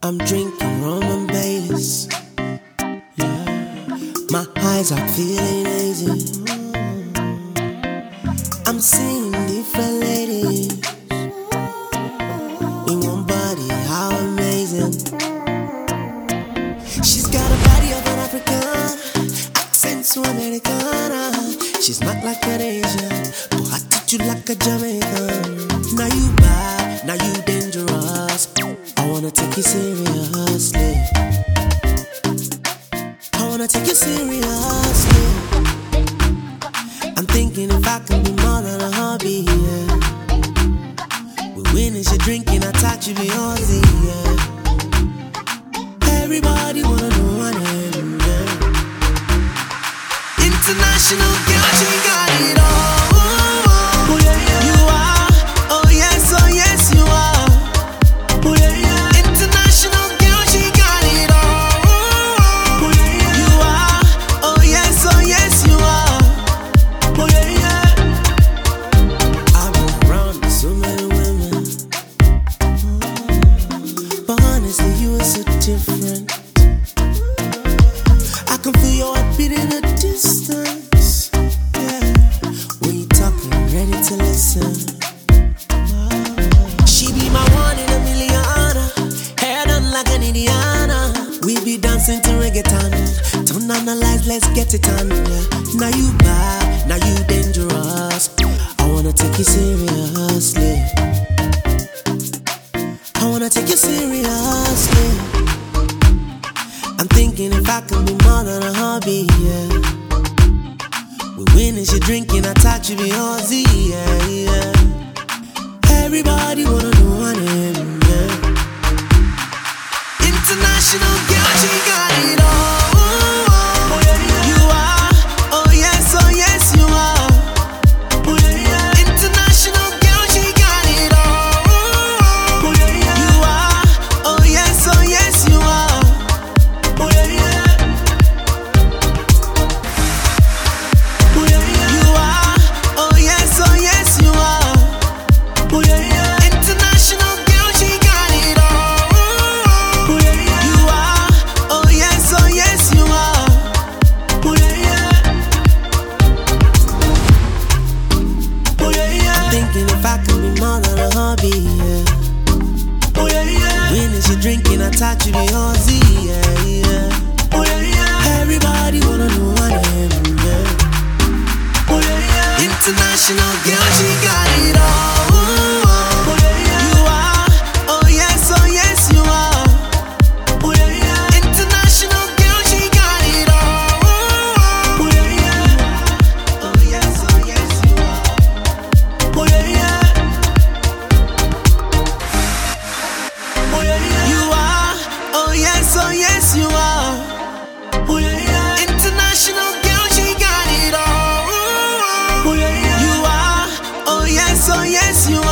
I'm drinking rum and Baileys. Yeah. My eyes are feeling hazy. I'm seeing different ladies in one body, how amazing. She's got a body of an African, accent so Americana. She's not like an Asian, but attitude like a Jamaican. Now you bad, now you dangerous. I wanna take you seriously. I wanna take you seriously. I'm thinking if I can be more than a hobby, yeah. We winning, she drinking, I touch you, be Aussie, yeah. Everybody wanna know my name, yeah. International girl, she got it all. Oh yeah, yeah. You are, oh yes, you are. Oh yeah, yeah. International girl, she got it all. Oh yeah, yeah. You are, oh yes, you are. Oh yeah, yeah. I've been around with so many women, but honestly, you are so different. I can feel your heartbeat in the distance. Yeah, when you talking, ready to listen. She be my one in a million, hair done like an Indiana. We be dancing to reggaeton. Turn on the lights, let's get it on. Yeah. Now you bad, now you dangerous. I wanna take you seriously. I wanna take you seriously. I'm thinking if I can be more than a hobby, yeah. We winning, she drinking, I touch you, be Aussie, yeah, yeah. Everybody wanna know my name, yeah. International girl, she got it all. Oh yeah, yeah. You are, oh yes, you are. Oh yeah, yeah. International girl, she got it all. Oh yeah, yeah. You are, oh yes, you are. Oh yeah, yeah. Oh yeah, yeah. You are, oh yes, you are. Oh yeah, yeah. International girl, she got it all. Oh yeah, yeah. You are, oh yes, you are. Oh yeah, yeah. Oh yeah, yeah. I'm thinking if I can be more than a hobby, yeah. Oh yeah, yeah. Winning, she drinking, I touch you, be Aussie, yeah, yeah. Oh yeah, yeah. Everybody wanna know my name, yeah. Oh yeah, yeah. International girl, she got it all. Oh yeah, yeah. You are, oh yes, you are. Oh yeah, yeah. International girl, she got it all. Oh yeah, yeah. Oh yes, you are. Oh yeah, yeah. Oh yeah, yeah. You are, oh yes, you are. Oh yeah, yeah. International girl, she got it all. Oh yeah, yeah. You are, oh yes, you are.